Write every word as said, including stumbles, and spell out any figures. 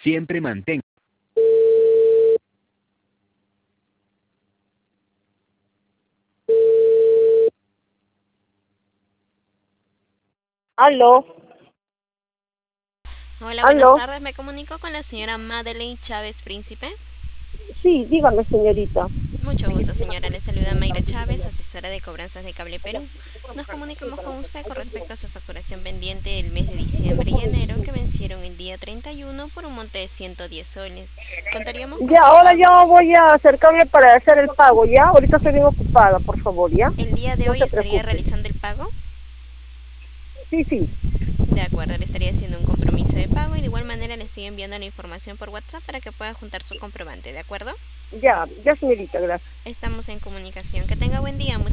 Siempre mantenga. Aló, Hola, buenas aló. tardes. Me comunico con la señora Madeleine Chávez Príncipe. Sí, dígame, señorita. Mucho gusto, señora. Le saluda Mayra Chávez, asesora de cobranzas de Cable Perú. Nos comunicamos con usted con respecto a su facturación pendiente del mes de diciembre y enero que vencieron el día treinta y uno por un monte de ciento diez soles. Contaríamos con Ya, su ahora pago. yo voy a acercarme para hacer el pago, ¿ya? Ahorita estoy bien ocupada, por favor, ¿ya? El día de No hoy se estaría preocupe. realizando el pago. Sí, sí. De acuerdo, le estaría haciendo un compromiso de pago y de igual manera le estoy enviando la información por WhatsApp para que pueda juntar su comprobante, ¿de acuerdo? Ya, ya, señorita, gracias. Estamos en comunicación. Que tenga buen día.